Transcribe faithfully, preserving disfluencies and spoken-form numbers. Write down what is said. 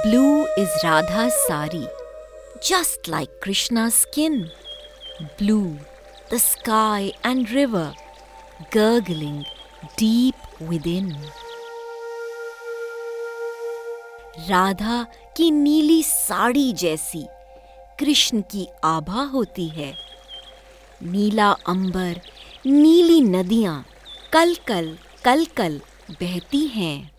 Blue is Radha's sari, just like Krishna's skin. Blue, the sky and river, gurgling deep within. Radha की नीली साड़ी जैसी कृष्ण की आभा होती है। नीला अंबर, नीली नदियां कल कल कल कल बहती हैं।